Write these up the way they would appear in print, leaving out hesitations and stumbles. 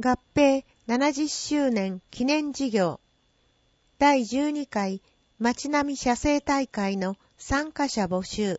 合併70周年記念事業第12回町並写生大会の参加者募集。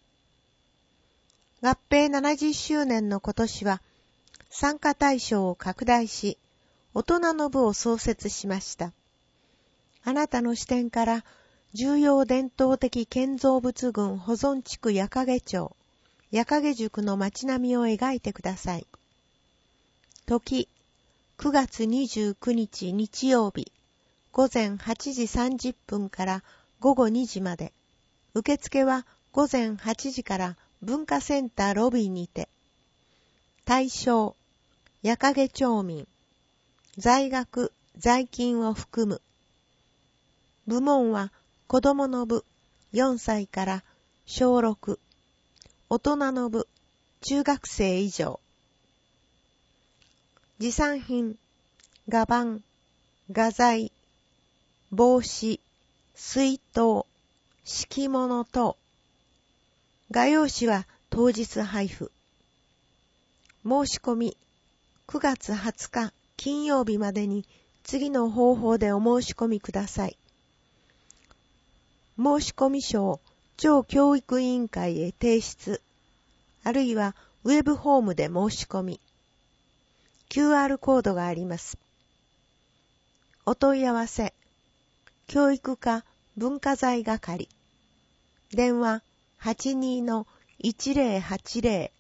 合併70周年の今年は参加対象を拡大し、大人の部を創設しました。あなたの視点から重要伝統的建造物群保存地区矢掛町、矢掛宿の町並みを描いてください。時、9月29日日曜日、午前8時30分から午後2時まで。受付は午前8時から文化センターロビーにて。対象、矢掛町民。在学、在勤を含む。部門は子供の部4歳から小6。大人の部中学生以上。持参品、画板、画材、帽子、水筒、敷物等。画用紙は当日配布。申し込み、9月20日金曜日までに次の方法でお申し込みください。申し込み書を町教育委員会へ提出、あるいはウェブホームで申し込み。QR コードがあります。お問い合わせ、教育課文化財係。電話 82-1080